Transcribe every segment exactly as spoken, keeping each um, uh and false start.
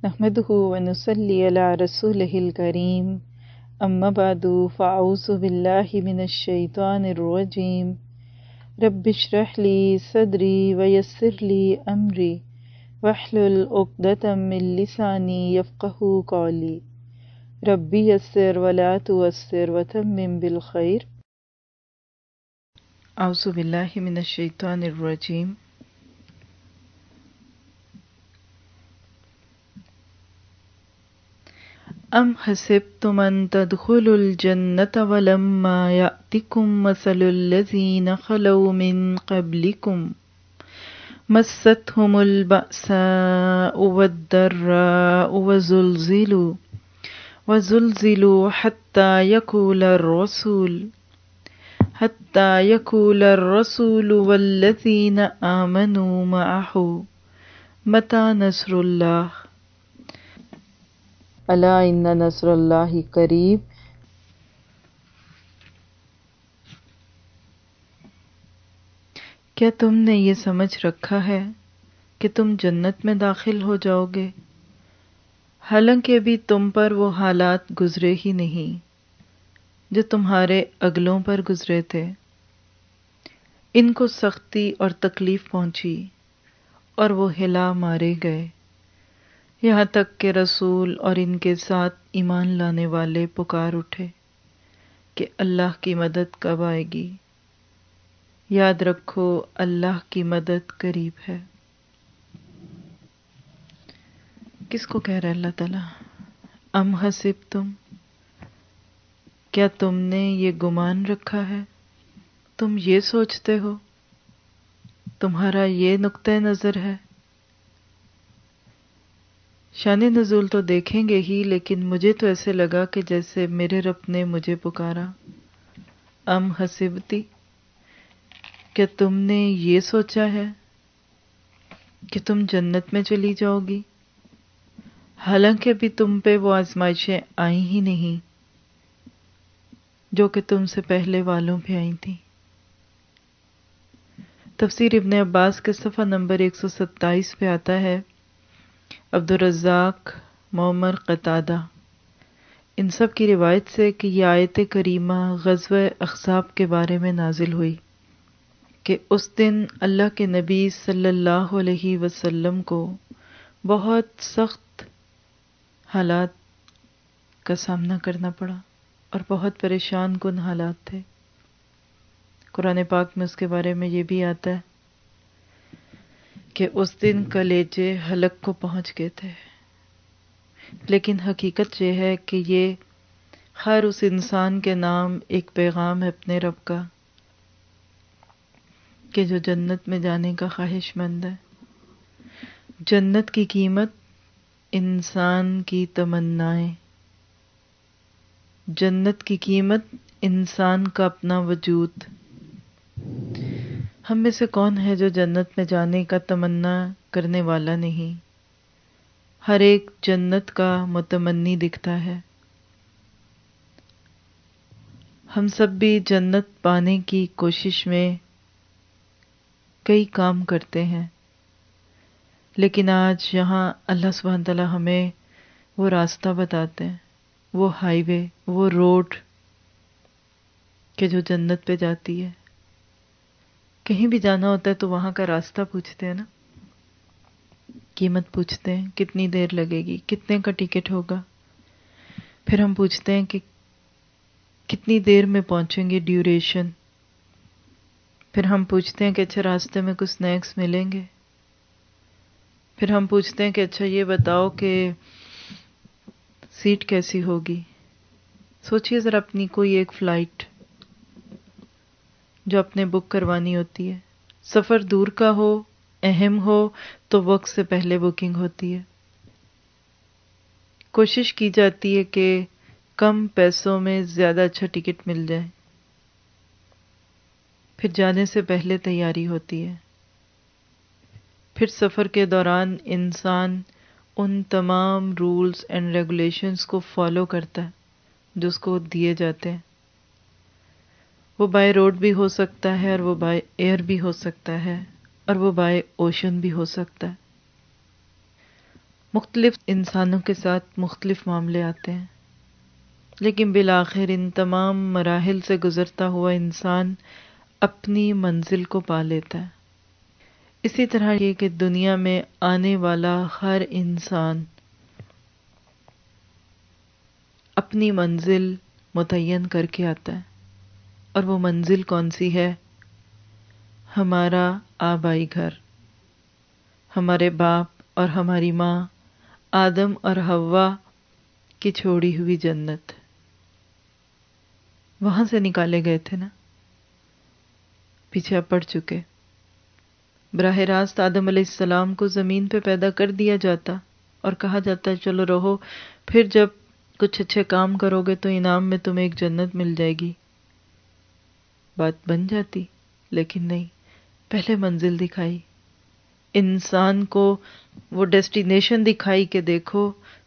نحمده ونصلي على رسوله الكريم اما بعد فاعوذ بالله من الشيطان الرجيم رب اشرح لي صدري ويسر لي امري واحلل عقدة من لساني يفقهوا قولي ربي يسر ولا تعسر وتمم بالخير. اعوذ بالله من الشيطان الرجيم. ام حسبتم ان تدخلوا الجنة ولما يأتكم مثل الذين خلوا من قبلكم مستهم البأساء والضراء وزلزلوا وزلزلوا حتى يقول الرسول حتى يقول الرسول والذين آمنوا معه متى نصر الله الا ان نصر اللہ قریب. کیا تم نے یہ سمجھ رکھا ہے کہ تم جنت میں داخل ہو جاؤ گے، حالانکہ ابھی تم پر وہ حالات گزرے ہی نہیں جو تمہارے اگلوں پر گزرے تھے. ان کو سختی اور تکلیف پہنچی اور وہ ہلا مارے گئے، یہاں تک کہ رسول اور ان کے ساتھ ایمان لانے والے پکار اٹھے کہ اللہ کی مدد کب آئے گی. یاد رکھو اللہ کی مدد قریب ہے. کس کو کہہ رہا ہے اللہ تعالیٰ؟ ام حسبتم، کیا تم نے یہ گمان رکھا ہے، تم یہ سوچتے ہو، تمہارا یہ نقطہ نظر ہے. شان نزول تو دیکھیں گے ہی، لیکن مجھے تو ایسے لگا کہ جیسے میرے رب نے مجھے پکارا. ام حسبتی، کیا تم نے یہ سوچا ہے کہ تم جنت میں چلی جاؤ گی، حالانکہ ابھی تم پہ وہ آزمائشیں آئی ہی نہیں جو کہ تم سے پہلے والوں پہ آئی تھیں. تفسیر ابن عباس کے صفحہ نمبر ایک سو ستائیس پہ آتا ہے، عبدالرزاق، معمر، قتادہ، ان سب کی روایت سے کہ یہ آیت کریمہ غزوہ احزاب کے بارے میں نازل ہوئی کہ اس دن اللہ کے نبی صلی اللہ علیہ وسلم کو بہت سخت حالات کا سامنا کرنا پڑا اور بہت پریشان کن حالات تھے. قرآن پاک میں اس کے بارے میں یہ بھی آتا ہے کہ اس دن کلیجے حلق کو پہنچ گئے تھے، لیکن حقیقت یہ ہے کہ یہ ہر اس انسان کے نام ایک پیغام ہے اپنے رب کا کہ جو جنت میں جانے کا خواہش مند ہے. جنت کی قیمت انسان کی تمنائیں، جنت کی قیمت انسان کا اپنا وجود. ہم میں سے کون ہے جو جنت میں جانے کا تمنا کرنے والا نہیں؟ ہر ایک جنت کا متمنی دکھتا ہے. ہم سب بھی جنت پانے کی کوشش میں کئی کام کرتے ہیں، لیکن آج یہاں اللہ سبحانہ تعالیٰ ہمیں وہ راستہ بتاتے ہیں، وہ ہائی وے، وہ روڈ کہ جو جنت پہ جاتی ہے. کہیں بھی جانا ہوتا ہے تو وہاں کا راستہ پوچھتے ہیں نا، قیمت پوچھتے ہیں، کتنی دیر لگے گی، کتنے کا ٹکٹ ہوگا. پھر ہم پوچھتے ہیں کہ کتنی دیر میں پہنچیں گے، ڈیوریشن. پھر ہم پوچھتے ہیں کہ اچھا راستے میں کچھ سنیکس ملیں گے. پھر ہم پوچھتے ہیں کہ اچھا یہ بتاؤ کہ سیٹ کیسی ہوگی. سوچئے ذرا اپنی کوئی ایک فلائٹ جو آپ نے بک کروانی ہوتی ہے، سفر دور کا ہو، اہم ہو تو وقت سے پہلے بکنگ ہوتی ہے. کوشش کی جاتی ہے کہ کم پیسوں میں زیادہ اچھا ٹکٹ مل جائے. پھر جانے سے پہلے تیاری ہوتی ہے. پھر سفر کے دوران انسان ان تمام رولز اینڈ ریگولیشنز کو فالو کرتا ہے جو اس کو دیے جاتے ہیں. وہ بائی روڈ بھی ہو سکتا ہے اور وہ بائی ایئر بھی ہو سکتا ہے اور وہ بائی اوشن بھی ہو سکتا ہے. مختلف انسانوں کے ساتھ مختلف معاملے آتے ہیں، لیکن بالآخر ان تمام مراحل سے گزرتا ہوا انسان اپنی منزل کو پا لیتا ہے۔ اسی طرح یہ کہ دنیا میں آنے والا ہر انسان اپنی منزل متعین کر کے آتا ہے، اور وہ منزل کون سی ہے؟ ہمارا آبائی گھر، ہمارے باپ اور ہماری ماں آدم اور حوا کی چھوڑی ہوئی جنت، وہاں سے نکالے گئے تھے نا، پیچھے پڑ چکے۔ براہ راست آدم علیہ السلام کو زمین پہ پیدا کر دیا جاتا اور کہا جاتا ہے چلو رہو، پھر جب کچھ اچھے کام کرو گے تو انعام میں تمہیں ایک جنت مل جائے گی، بات بن جاتی۔ لیکن نہیں، پہلے منزل دکھائی، انسان کو وہ ڈیسٹینیشن دکھائی کہ دیکھو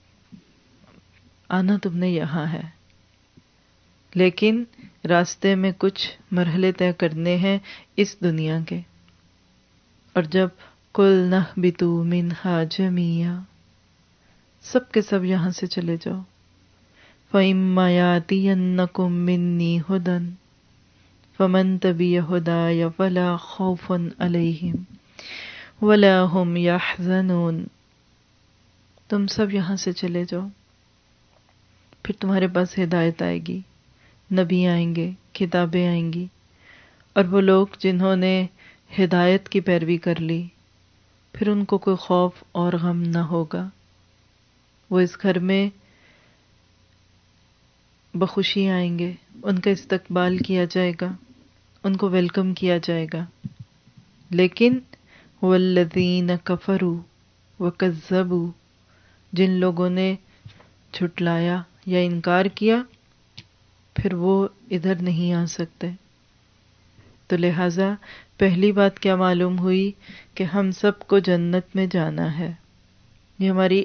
آنا تم نے یہاں ہے، لیکن راستے میں کچھ مرحلے طے کرنے ہیں اس دنیا کے۔ اور جب قُلْنَا اهْبِطُوا مِنْهَا جَمِيعًا، سب کے سب یہاں سے چلے جاؤ، فَإِمَّا يَأْتِيَنَّكُم مِّنِّي هُدًى فَمَن تَبِعَ هُدَايَ فَلَا خَوْفٌ عَلَيْهِمْ وَلَا هُمْ يَحْزَنُونَ۔ تم سب یہاں سے چلے جاؤ، پھر تمہارے پاس ہدایت آئے گی، نبی آئیں گے، کتابیں آئیں گی، اور وہ لوگ جنہوں نے ہدایت کی پیروی کر لی، پھر ان کو کوئی خوف اور غم نہ ہوگا، وہ اس گھر میں بخوشی آئیں گے، ان کا استقبال کیا جائے گا، ان کو ویلکم کیا جائے گا۔ لیکن والذین کفروا وکذبوا، جن لوگوں نے جھٹلایا یا انکار کیا، پھر وہ ادھر نہیں آ سکتے۔ تو لہٰذا پہلی بات کیا معلوم ہوئی کہ ہم سب کو جنت میں جانا ہے، یہ ہماری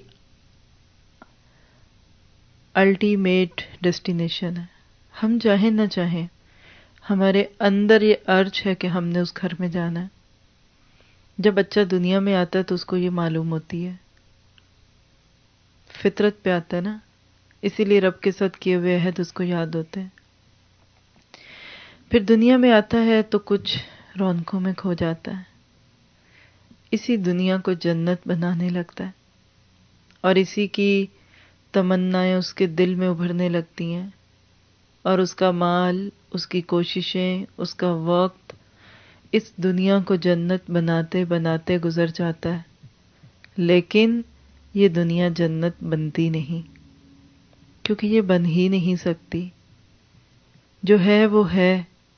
الٹیمیٹ ڈیسٹینیشن ہے، ہم چاہیں نہ چاہیں، ہمارے اندر یہ ارج ہے کہ ہم نے اس گھر میں جانا ہے۔ جب بچہ دنیا میں آتا ہے تو اس کو یہ معلوم ہوتی ہے، فطرت پہ آتا ہے نا، اسی لیے رب کے ساتھ کیے ہوئے عہد اس کو یاد ہوتے ہیں۔ پھر دنیا میں آتا ہے تو کچھ رونقوں میں کھو جاتا ہے، اسی دنیا کو جنت بنانے لگتا ہے، اور اسی کی تمنائیں اس کے دل میں ابھرنے لگتی ہیں، اور اس کا مال، اس کی کوششیں، اس کا وقت اس دنیا کو جنت بناتے بناتے گزر جاتا ہے۔ لیکن یہ دنیا جنت بنتی نہیں، کیونکہ یہ بن ہی نہیں سکتی، جو ہے وہ ہے۔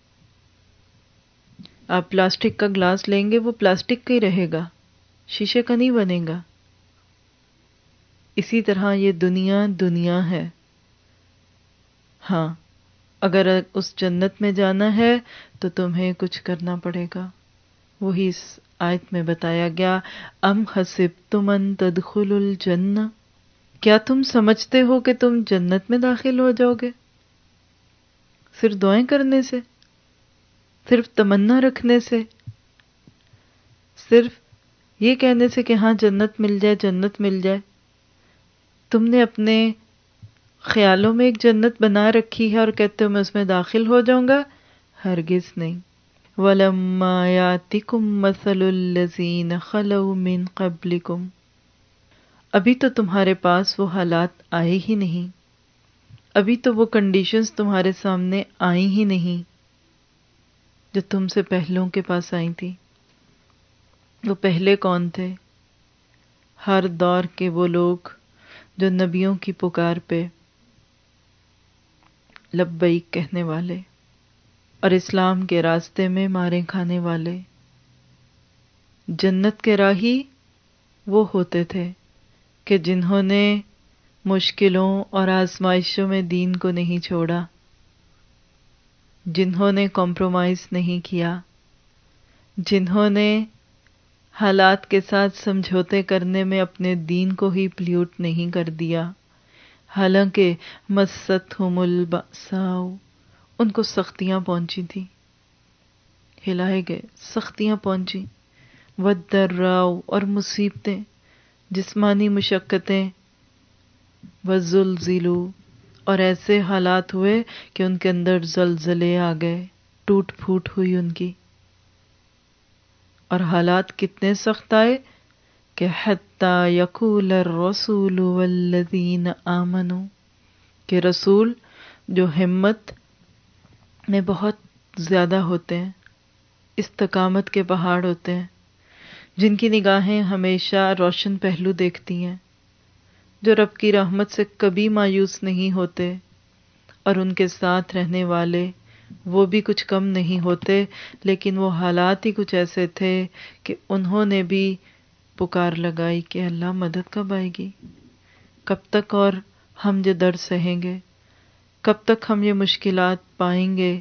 آپ پلاسٹک کا گلاس لیں گے وہ پلاسٹک کا ہی رہے گا، شیشے کا نہیں بنے گا۔ اسی طرح یہ دنیا دنیا ہے، ہاں اگر اس جنت میں جانا ہے تو تمہیں کچھ کرنا پڑے گا۔ وہی اس آیت میں بتایا گیا، ام حسبتم ان تدخلوا الجنہ، کیا تم سمجھتے ہو کہ تم جنت میں داخل ہو جاؤ گے صرف دعائیں کرنے سے، صرف تمنا رکھنے سے، صرف یہ کہنے سے کہ ہاں جنت مل جائے جنت مل جائے؟ تم نے اپنے خیالوں میں ایک جنت بنا رکھی ہے اور کہتے ہو میں اس میں داخل ہو جاؤں گا؟ ہرگز نہیں۔ وَلَمَّا يَأْتِكُمْ مَثَلُ الَّذِينَ خَلَوْا مِن قَبْلِكُمْ، ابھی تو تمہارے پاس وہ حالات آئے ہی نہیں، ابھی تو وہ کنڈیشنز تمہارے سامنے آئی ہی نہیں جو تم سے پہلوں کے پاس آئی تھی۔ وہ پہلے کون تھے؟ ہر دور کے وہ لوگ جو نبیوں کی پکار پہ لبیک کہنے والے اور اسلام کے راستے میں مارے کھانے والے، جنت کے راہی وہ ہوتے تھے کہ جنہوں نے مشکلوں اور آزمائشوں میں دین کو نہیں چھوڑا، جنہوں نے کمپرومائز نہیں کیا، جنہوں نے حالات کے ساتھ سمجھوتے کرنے میں اپنے دین کو ہی پلیوٹ نہیں کر دیا، حالانکہ مستہم البأساء، ان کو سختیاں پہنچی تھیں، ہلائے گئے، سختیاں پہنچی، والضراء، اور مصیبتیں، جسمانی مشقتیں، وزلزلوا، اور ایسے حالات ہوئے کہ ان کے اندر زلزلے آ گئے، ٹوٹ پھوٹ ہوئی ان کی. اور حالات کتنے سخت آئے کہ حتی یقول الرسول والذین آمنوا، کہ رسول جو ہمت میں بہت زیادہ ہوتے ہیں، استقامت کے پہاڑ ہوتے ہیں، جن کی نگاہیں ہمیشہ روشن پہلو دیکھتی ہیں، جو رب کی رحمت سے کبھی مایوس نہیں ہوتے، اور ان کے ساتھ رہنے والے وہ بھی کچھ کم نہیں ہوتے، لیکن وہ حالات ہی کچھ ایسے تھے کہ انہوں نے بھی پکار لگائی کہ اللہ مدد کب آئے گی، کب تک اور ہم یہ درد سہیں گے، کب تک ہم یہ مشکلات پائیں گے.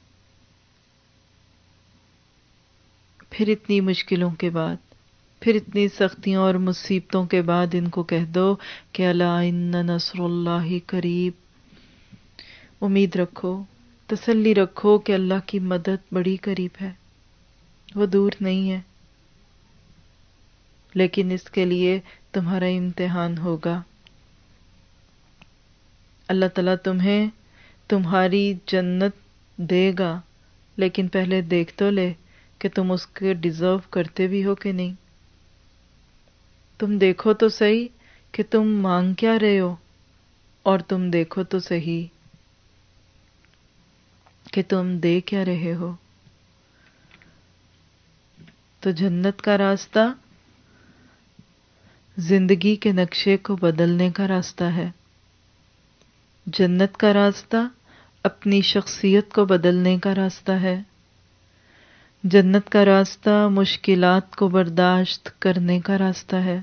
پھر اتنی مشکلوں کے بعد، پھر اتنی سختیوں اور مصیبتوں کے بعد ان کو کہہ دو کہ الا ان نصر اللہ قریب. امید رکھو، تسلی رکھو کہ اللہ کی مدد بڑی قریب ہے، وہ دور نہیں ہے. لیکن اس کے لیے تمہارا امتحان ہوگا. اللہ تعالیٰ تمہیں تمہاری جنت دے گا، لیکن پہلے دیکھ تو لے کہ تم اس کے ڈیزرو کرتے بھی ہو کہ نہیں. تم دیکھو تو صحیح کہ تم مانگ کیا رہے ہو، اور تم دیکھو تو صحیح کہ تم دے کیا رہے ہو. تو جنت کا راستہ زندگی کے نقشے کو بدلنے کا راستہ ہے. جنت کا راستہ اپنی شخصیت کو بدلنے کا راستہ ہے. جنت کا راستہ مشکلات کو برداشت کرنے کا راستہ ہے.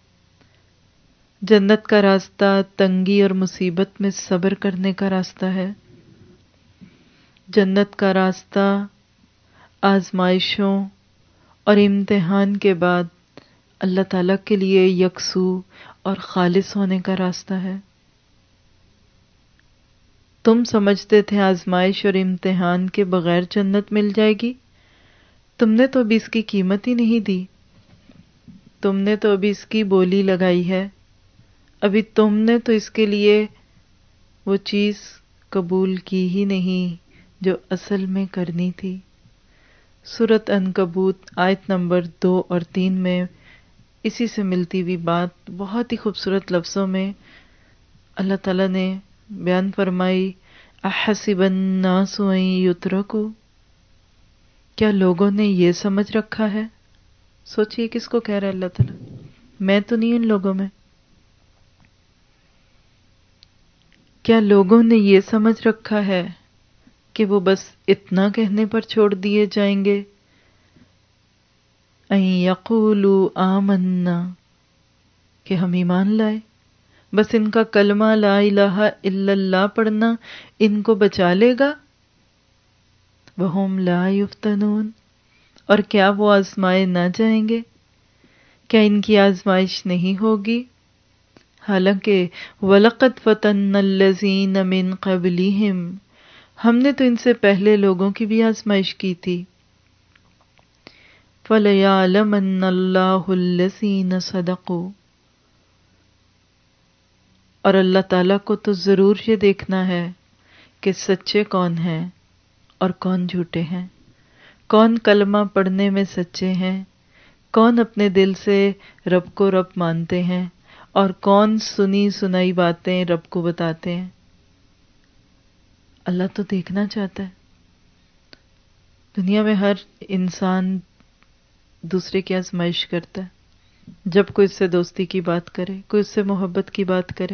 جنت کا راستہ تنگی اور مصیبت میں صبر کرنے کا راستہ ہے. جنت کا راستہ آزمائشوں اور امتحان کے بعد اللہ تعالیٰ کے لیے یکسو اور خالص ہونے کا راستہ ہے. تم سمجھتے تھے آزمائش اور امتحان کے بغیر جنت مل جائے گی. تم نے تو ابھی اس کی قیمت ہی نہیں دی. تم نے تو ابھی اس کی بولی لگائی ہے. ابھی تم نے تو اس کے لیے وہ چیز قبول کی ہی نہیں جو اصل میں کرنی تھی. سورۃ عنکبوت آیت نمبر دو اور تین میں اسی سے ملتی ہوئی بات بہت ہی خوبصورت لفظوں میں اللہ تعالیٰ نے بیان فرمائی. احسب الناس ان یترکوا، کیا لوگوں نے یہ سمجھ رکھا ہے؟ سوچئے کس کو کہہ رہا ہے اللہ تعالیٰ؟ میں تو نہیں ان لوگوں میں. کیا لوگوں نے یہ سمجھ رکھا ہے کہ وہ بس اتنا کہنے پر چھوڑ دیے جائیں گے؟ ان یقولوا آمنا، کہ ہم ایمان لائے، بس ان کا کلمہ لا الہ الا اللہ پڑھنا ان کو بچا لے گا. وہم لا یفتنون، اور کیا وہ آزمائے نہ جائیں گے؟ کیا ان کی آزمائش نہیں ہوگی؟ حالانکہ وَلَقَدْ فَتَنَّا الَّذِينَ مِن قَبْلِهِمْ، ہم نے تو ان سے پہلے لوگوں کی بھی آزمائش کی تھی. فَلَيَعْلَمَنَّ اللَّهُ الَّذِينَ صَدَقُوا، اور اللہ تعالیٰ کو تو ضرور یہ دیکھنا ہے کہ سچے کون ہیں اور کون جھوٹے ہیں، کون کلمہ پڑھنے میں سچے ہیں، کون اپنے دل سے رب کو رب مانتے ہیں، اور کون سنی سنائی باتیں رب کو بتاتے ہیں. اللہ تو دیکھنا چاہتا ہے. دنیا میں ہر انسان دوسرے کی آزمائش کرتا ہے. جب کوئی اس سے دوستی کی بات کرے، کوئی اس سے محبت کی بات کرے،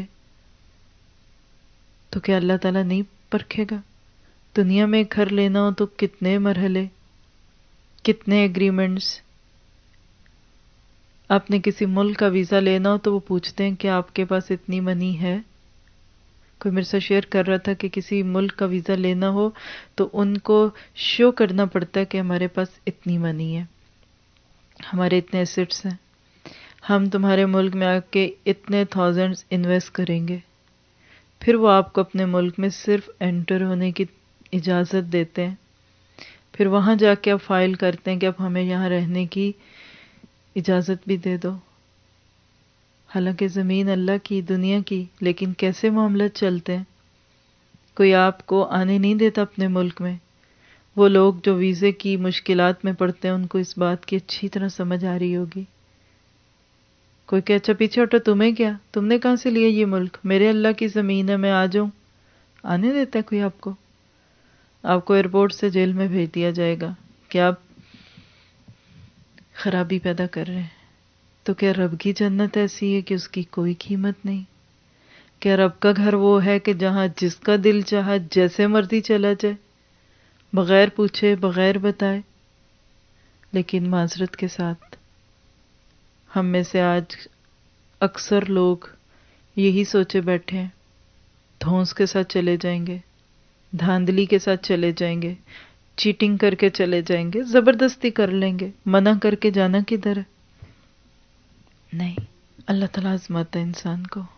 تو کیا اللہ تعالیٰ نہیں پرکھے گا؟ دنیا میں گھر لینا ہو تو کتنے مرحلے، کتنے ایگریمنٹس. آپ نے کسی ملک کا ویزا لینا ہو تو وہ پوچھتے ہیں کہ آپ کے پاس اتنی منی ہے. کوئی میرے سے شیئر کر رہا تھا کہ کسی ملک کا ویزا لینا ہو تو ان کو شو کرنا پڑتا ہے کہ ہمارے پاس اتنی منی ہے، ہمارے اتنے ایسٹس ہیں، ہم تمہارے ملک میں آ کے اتنے تھاؤزینڈز انویسٹ کریں گے. پھر وہ آپ کو اپنے ملک میں صرف انٹر ہونے کی اجازت دیتے ہیں. پھر وہاں جا کے آپ فائل کرتے ہیں کہ اب ہمیں یہاں رہنے کی اجازت بھی دے دو. حالانکہ زمین اللہ کی، دنیا کی، لیکن کیسے معاملات چلتے ہیں. کوئی آپ کو آنے نہیں دیتا اپنے ملک میں. وہ لوگ جو ویزے کی مشکلات میں پڑتے ہیں ان کو اس بات کی اچھی طرح سمجھ آ رہی ہوگی. کوئی کہ اچھا پیچھے ہٹو، تمہیں کیا، تم نے کہاں سے لیا یہ ملک، میرے اللہ کی زمین ہے، میں آ جاؤں. آنے دیتا ہے کوئی آپ کو؟ آپ کو ایئرپورٹ سے جیل میں بھیج دیا جائے گا کہ آپ خرابی پیدا کر رہے ہیں. تو کیا رب کی جنت ایسی ہے کہ اس کی کوئی قیمت نہیں؟ کیا رب کا گھر وہ ہے کہ جہاں جس کا دل چاہا جیسے مرضی چلا جائے، بغیر پوچھے، بغیر بتائے؟ لیکن معذرت کے ساتھ ہم میں سے آج اکثر لوگ یہی سوچے بیٹھے ہیں، دھونس کے ساتھ چلے جائیں گے، دھاندلی کے ساتھ چلے جائیں گے، چیٹنگ کر کے چلے جائیں گے، زبردستی کر لیں گے. منع کر کے جانا کدھر ہے؟ نہیں، اللہ تعالیٰ آزماتا ہے انسان کو.